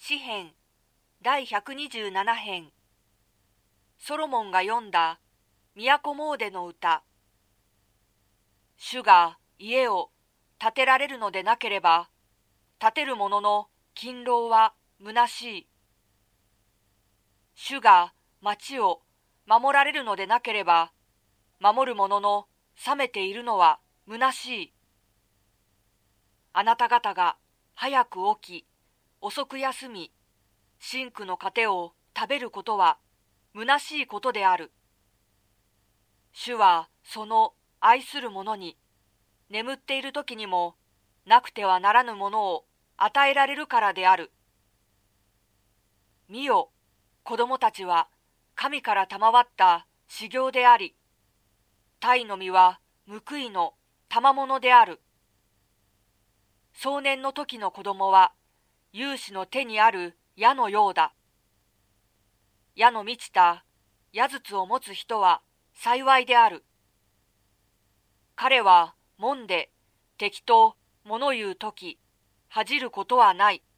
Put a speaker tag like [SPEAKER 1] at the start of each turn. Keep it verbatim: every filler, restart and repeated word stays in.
[SPEAKER 1] 詩編第ひゃくにじゅうなな編。ソロモンが読んだ都詣の歌。主が家を建てられるのでなければ、建てる者の勤労は虚しい。主が町を守られるのでなければ、守る者の冷めているのは虚しい。あなた方が早く起き、遅く休み、真紅の糧を食べることは虚しいことである。主はその愛する者に、眠っている時にもなくてはならぬものを与えられるからである。見よ、子供たちは神から賜った修行であり、鯛の実は報いの賜物である。壮年の時の子供は勇士の手にある矢のようだ。矢の満ちた矢筒を持つ人は幸いである。彼は門で敵と物言う時、恥じることはない。